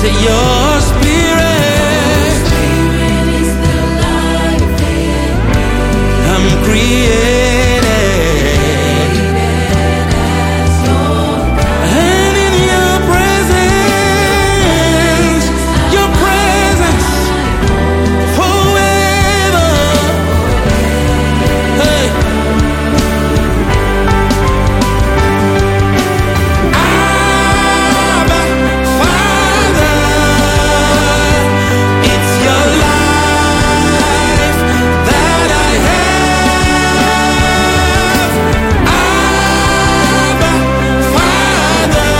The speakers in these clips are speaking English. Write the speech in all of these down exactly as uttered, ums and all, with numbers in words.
Your spirit, Spirit is the life in me. I'm created, As your and in your presence, your presence forever. Hey. Abba, Father, it's your life that I have. Abba, Father,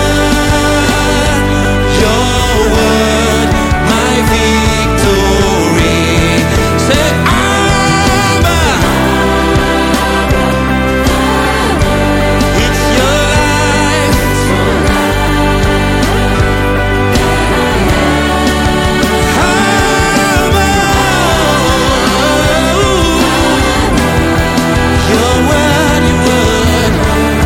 your word, my victory. Say, Abba, it's your life. Your word, your word.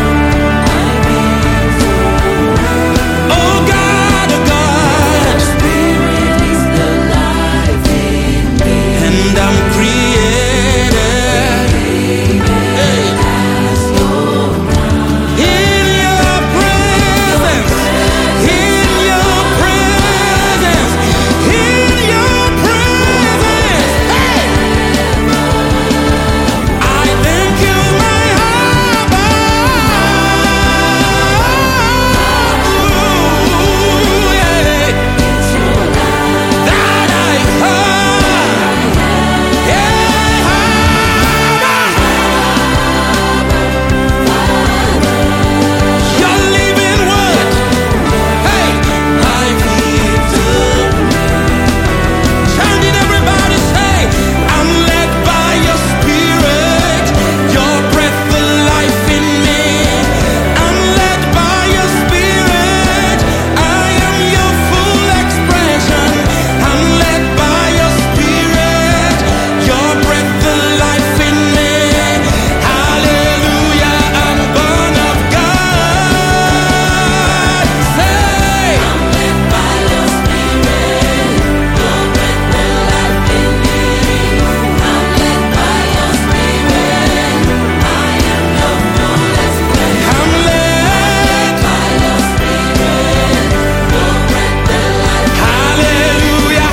Oh God, oh God, Spirit is the life in me. and I'm created. Hey. As your In your presence, in your presence, in your presence. Hey. I thank you, my Abba. Ooh, yeah. That I have. Yeah, Abba. Your living word. Hey, my victory. Sound it, everybody say, I'm led by your spirit, your breath of life in me. I'm led by your spirit, I am your full expression. I'm led by your spirit, your breath of life in me. Hallelujah, I'm born of God. Say, I'm led by your spirit. Your breath and life in me. I'm led by your spirit. I am your full expression. I'm led. By your spirit. Your breath and life. Hallelujah.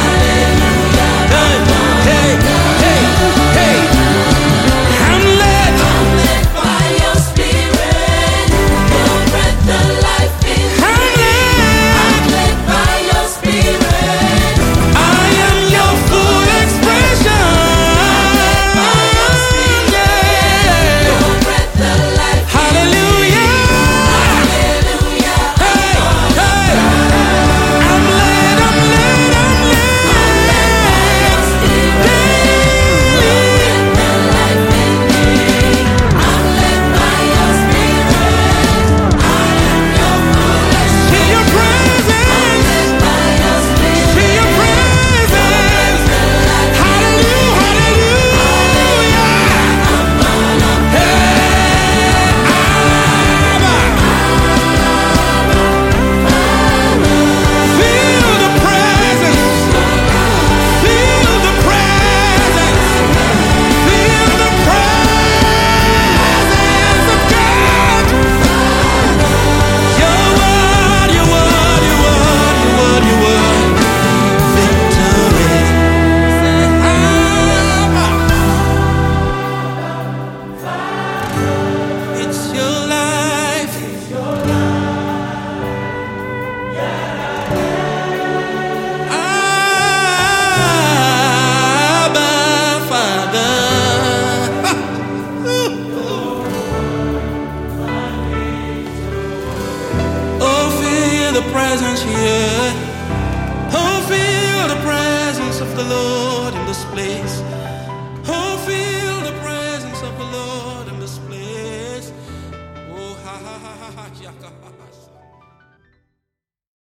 Hey, hey, hey, hey. I'm led. I'm led by your spirit. Your breath and life in me. I'm led. I'm led by your spirit. I am your full expression. By your spirit. Yeah. Your breath and life. Hallelujah. Hallelujah. Hey, hey. I'm led. I'm led. I'm led. See your presence. See your presence. Hallelujah. Hallelujah. Hey, Abba. Feel the presence. Feel the presence. Feel the presence of God. Your word, your word, your word, your word, your word. Victory. Say, Abba. It's your life. Abba, Father. Oh, feel the presence here. Oh, feel the presence of the Lord in this place.